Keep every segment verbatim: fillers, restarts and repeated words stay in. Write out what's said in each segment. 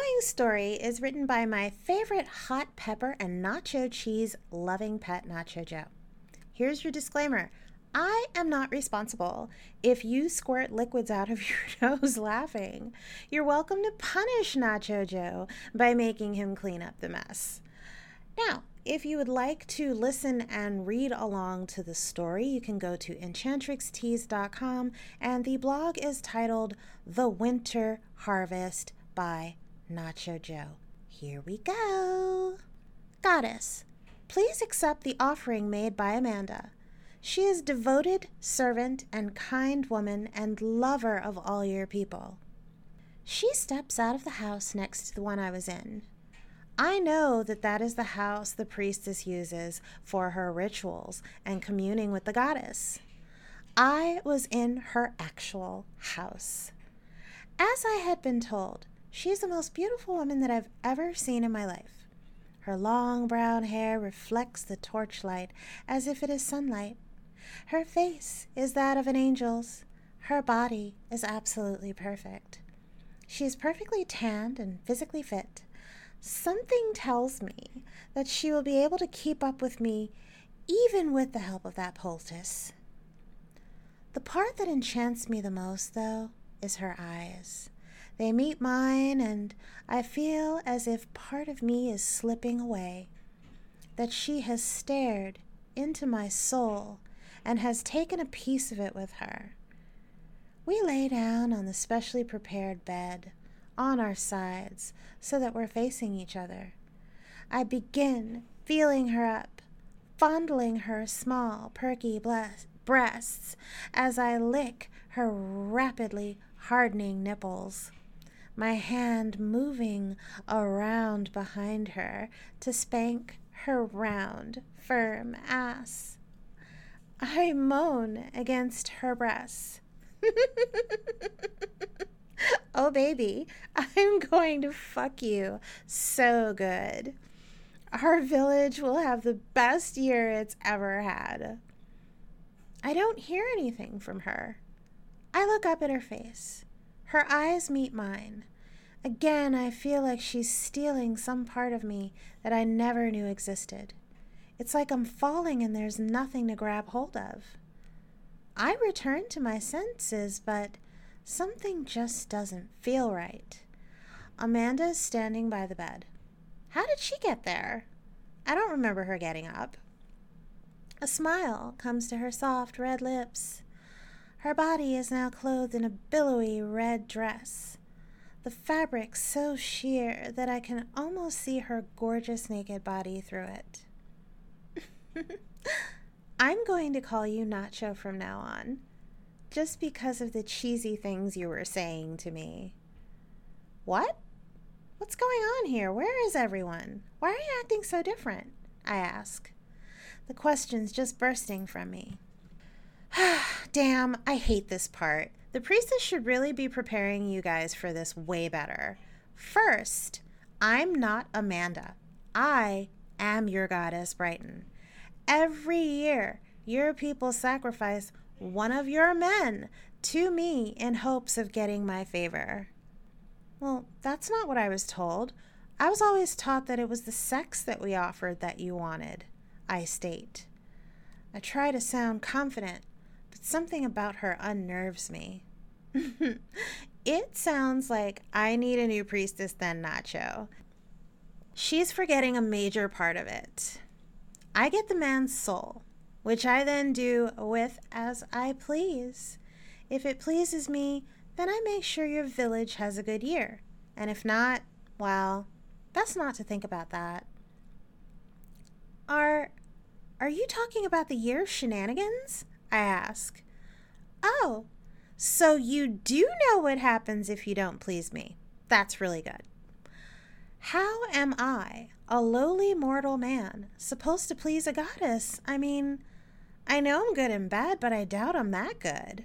following story is written by my favorite hot pepper and nacho cheese loving pet, Nacho Joe. Here's your disclaimer. I am not responsible if you squirt liquids out of your nose laughing. You're welcome to punish Nacho Joe by making him clean up the mess. Now, if you would like to listen and read along to the story, you can go to enchantrix teas dot com, and the blog is titled The Winter Harvest by Nacho Joe. Here we go. Goddess, please accept the offering made by Amanda. She is devoted servant and kind woman and lover of all your people. She steps out of the house next to the one I was in. I know that that is the house the priestess uses for her rituals and communing with the goddess. I was in her actual house. As I had been told, she is the most beautiful woman that I've ever seen in my life. Her long brown hair reflects the torchlight as if it is sunlight. Her face is that of an angel's. Her body is absolutely perfect. She is perfectly tanned and physically fit. Something tells me that she will be able to keep up with me even with the help of that poultice. The part that enchants me the most, though, is her eyes. They meet mine, and I feel as if part of me is slipping away, that she has stared into my soul and has taken a piece of it with her. We lay down on the specially prepared bed, on our sides, so that we're facing each other. I begin feeling her up, fondling her small, perky bless- breasts as I lick her rapidly hardening nipples, my hand moving around behind her to spank her round, firm ass. I moan against her breasts. Oh, baby, I'm going to fuck you so good. Our village will have the best year it's ever had. I don't hear anything from her. I look up at her face. Her eyes meet mine. Again, I feel like she's stealing some part of me that I never knew existed. It's like I'm falling and there's nothing to grab hold of. I return to my senses, but something just doesn't feel right. Amanda is standing by the bed. How did she get there? I don't remember her getting up. A smile comes to her soft red lips. Her body is now clothed in a billowy red dress, the fabric so sheer that I can almost see her gorgeous naked body through it. I'm going to call you Nacho from now on, just because of the cheesy things you were saying to me. What? What's going on here? Where is everyone? Why are you acting so different? I ask, the questions just bursting from me. Damn, I hate this part. The priestess should really be preparing you guys for this way better. First, I'm not Amanda. I am your goddess, Brighton. Every year, your people sacrifice one of your men to me in hopes of getting my favor. Well, that's not what I was told. I was always taught that it was the sex that we offered that you wanted, I state. I try to sound confident, but something about her unnerves me. It sounds like I need a new priestess then, Nacho. She's forgetting a major part of it. I get the man's soul, which I then do with as I please. If it pleases me, then I make sure your village has a good year. And if not, well, best not to think about that. Are, are you talking about the year of shenanigans? I ask. Oh, so you do know what happens if you don't please me. That's really good. How am I, a lowly mortal man, supposed to please a goddess? I mean, I know I'm good in bed, but I doubt I'm that good.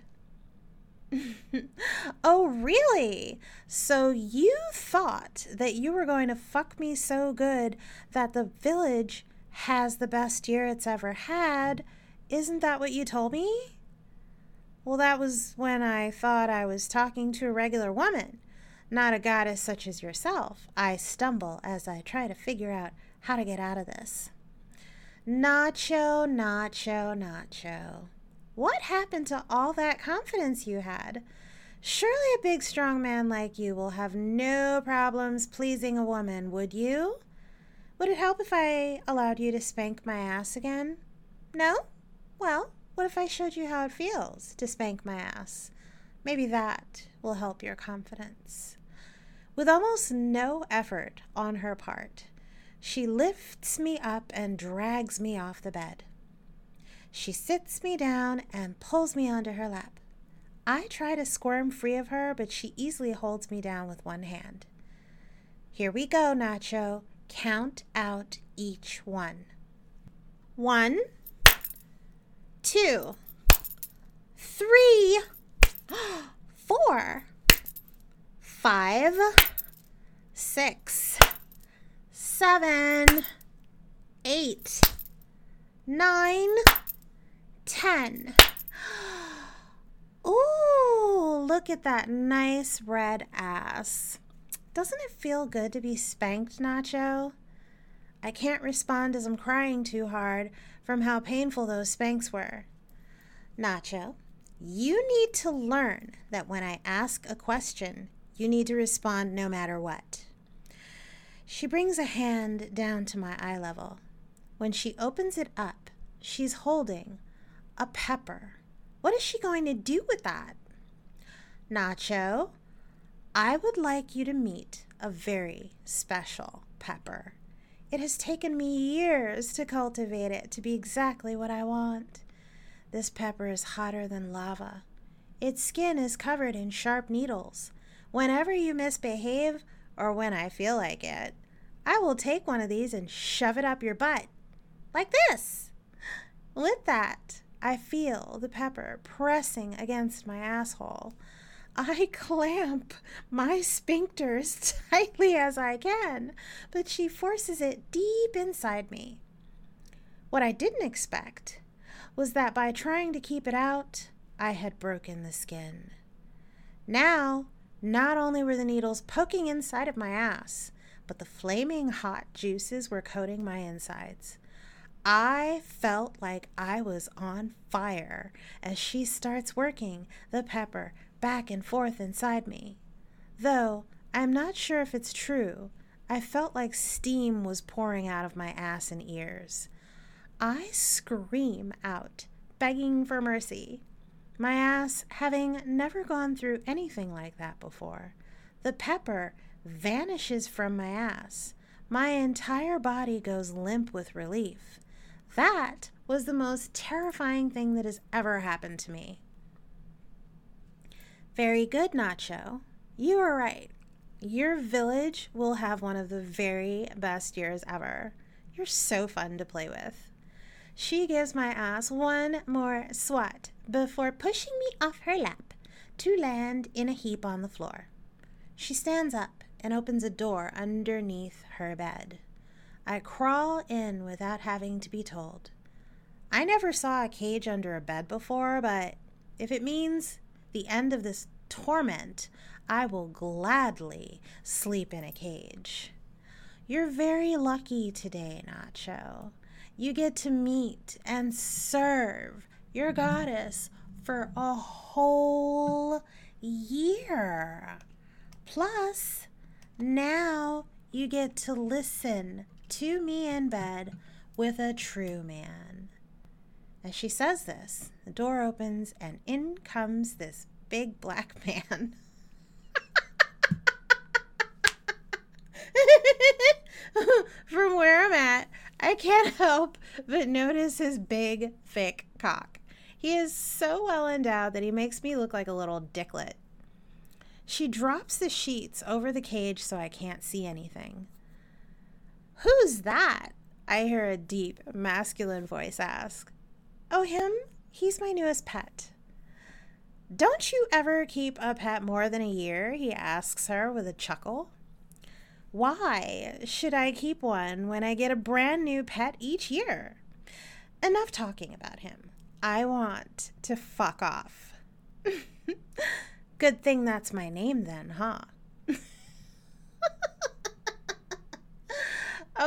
Oh, really? So you thought that you were going to fuck me so good that the village has the best year it's ever had? Isn't that what you told me? Well, that was when I thought I was talking to a regular woman. Not a goddess such as yourself, I stumble as I try to figure out how to get out of this. Nacho, Nacho, Nacho. What happened to all that confidence you had? Surely a big, strong man like you will have no problems pleasing a woman, would you? Would it help if I allowed you to spank my ass again? No? Well, what if I showed you how it feels to spank my ass? Maybe that will help your confidence. With almost no effort on her part, she lifts me up and drags me off the bed. She sits me down and pulls me onto her lap. I try to squirm free of her, but she easily holds me down with one hand. Here we go, Nacho. Count out each one. One, two, three, four, five, six, seven, eight, nine, ten. Ooh, look at that nice red ass. Doesn't it feel good to be spanked, Nacho? I can't respond as I'm crying too hard from how painful those spanks were. Nacho, you need to learn that when I ask a question, you need to respond no matter what. She brings a hand down to my eye level. When she opens it up, she's holding a pepper. What is she going to do with that? Nacho, I would like you to meet a very special pepper. It has taken me years to cultivate it to be exactly what I want. This pepper is hotter than lava. Its skin is covered in sharp needles. Whenever you misbehave, or when I feel like it, I will take one of these and shove it up your butt. Like this. With that, I feel the pepper pressing against my asshole. I clamp my sphincter as tightly as I can, but she forces it deep inside me. What I didn't expect was that by trying to keep it out, I had broken the skin. Now, not only were the needles poking inside of my ass, but the flaming hot juices were coating my insides. I felt like I was on fire as she starts working the pepper back and forth inside me. Though I'm not sure if it's true, I felt like steam was pouring out of my ass and ears. I scream out, begging for mercy. My ass having never gone through anything like that before. The pepper vanishes from my ass. My entire body goes limp with relief. That was the most terrifying thing that has ever happened to me. Very good, Nacho. You are right. Your village will have one of the very best years ever. You're so fun to play with. She gives my ass one more swat before pushing me off her lap to land in a heap on the floor. She stands up and opens a door underneath her bed. I crawl in without having to be told. I never saw a cage under a bed before, but if it means the end of this torment, I will gladly sleep in a cage. You're very lucky today, Nacho. You get to meet and serve your goddess for a whole year. Plus, now you get to listen to me in bed with a true man. As she says this, the door opens and in comes this big black man. From where I'm at, I can't help but notice his big, thick cock. He is so well endowed that he makes me look like a little dicklet. She drops the sheets over the cage so I can't see anything. Who's that? I hear a deep, masculine voice ask. Oh, him? He's my newest pet. Don't you ever keep a pet more than a year? He asks her with a chuckle. Why should I keep one when I get a brand new pet each year? Enough talking about him. I want to fuck off. Good thing that's my name then, huh?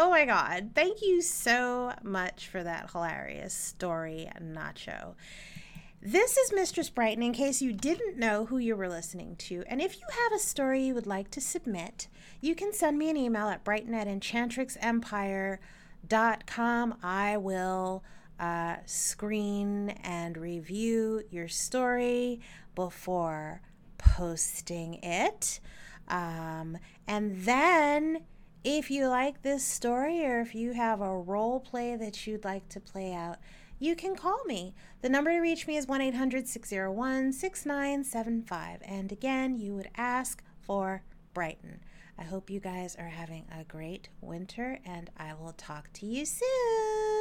Oh my God. Thank you so much for that hilarious story, Nacho. This is Mistress Brighton, in case you didn't know who you were listening to. And if you have a story you would like to submit, you can send me an email at brighton at enchantrix empire dot com. I will uh, screen and review your story before posting it. Um, and then if you like this story, or if you have a role play that you'd like to play out, you can call me. The number to reach me is one eight hundred six oh one six nine seven five. And again, you would ask for Brighton. I hope you guys are having a great winter, and I will talk to you soon.